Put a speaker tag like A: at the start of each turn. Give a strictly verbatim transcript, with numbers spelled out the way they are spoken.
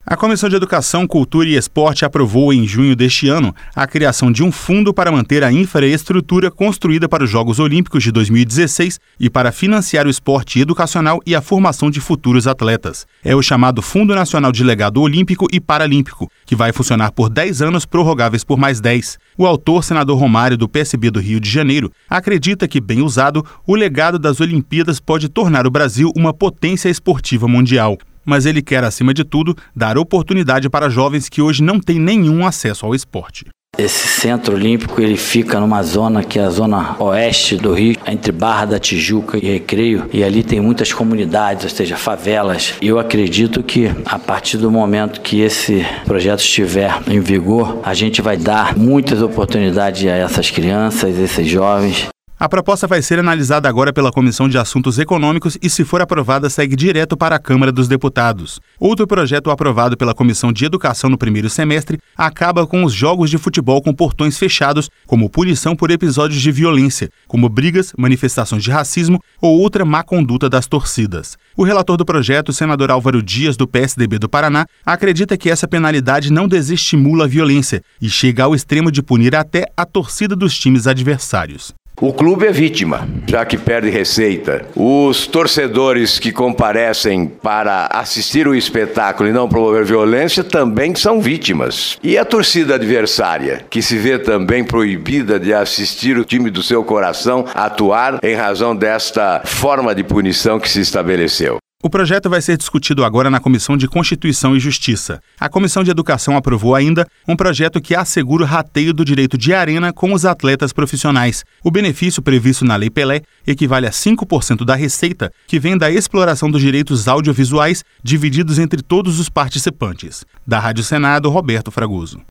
A: A Comissão de Educação, Cultura e Esporte aprovou em junho deste ano a criação de um fundo para manter a infraestrutura construída para os Jogos Olímpicos de dois mil e dezesseis e para financiar o esporte educacional e a formação de futuros atletas. É o chamado Fundo Nacional de Legado Olímpico e Paralímpico, que vai funcionar por dez anos, prorrogáveis por mais dez. O autor, senador Romário, do P S B do Rio de Janeiro, acredita que, bem usado, o legado das Olimpíadas pode tornar o Brasil uma potência esportiva mundial. Mas ele quer, acima de tudo, dar oportunidade para jovens que hoje não têm nenhum acesso ao esporte.
B: Esse centro olímpico ele fica numa zona que é a zona oeste do Rio, entre Barra da Tijuca e Recreio, e ali tem muitas comunidades, ou seja, favelas. E eu acredito que a partir do momento que esse projeto estiver em vigor, a gente vai dar muitas oportunidades a essas crianças, esses jovens.
A: A proposta vai ser analisada agora pela Comissão de Assuntos Econômicos e, se for aprovada, segue direto para a Câmara dos Deputados. Outro projeto aprovado pela Comissão de Educação no primeiro semestre acaba com os jogos de futebol com portões fechados como punição por episódios de violência, como brigas, manifestações de racismo ou outra má conduta das torcidas. O relator do projeto, o senador Álvaro Dias, do P S D B do Paraná, acredita que essa penalidade não desestimula a violência e chega ao extremo de punir até a torcida dos times adversários.
C: O clube é vítima, já que perde receita. Os torcedores que comparecem para assistir o espetáculo e não promover violência também são vítimas. E a torcida adversária, que se vê também proibida de assistir o time do seu coração atuar em razão desta forma de punição que se estabeleceu.
A: O projeto vai ser discutido agora na Comissão de Constituição e Justiça. A Comissão de Educação aprovou ainda um projeto que assegura o rateio do direito de arena com os atletas profissionais. O benefício previsto na Lei Pelé equivale a cinco por cento da receita que vem da exploração dos direitos audiovisuais divididos entre todos os participantes. Da Rádio Senado, Roberto Fragoso.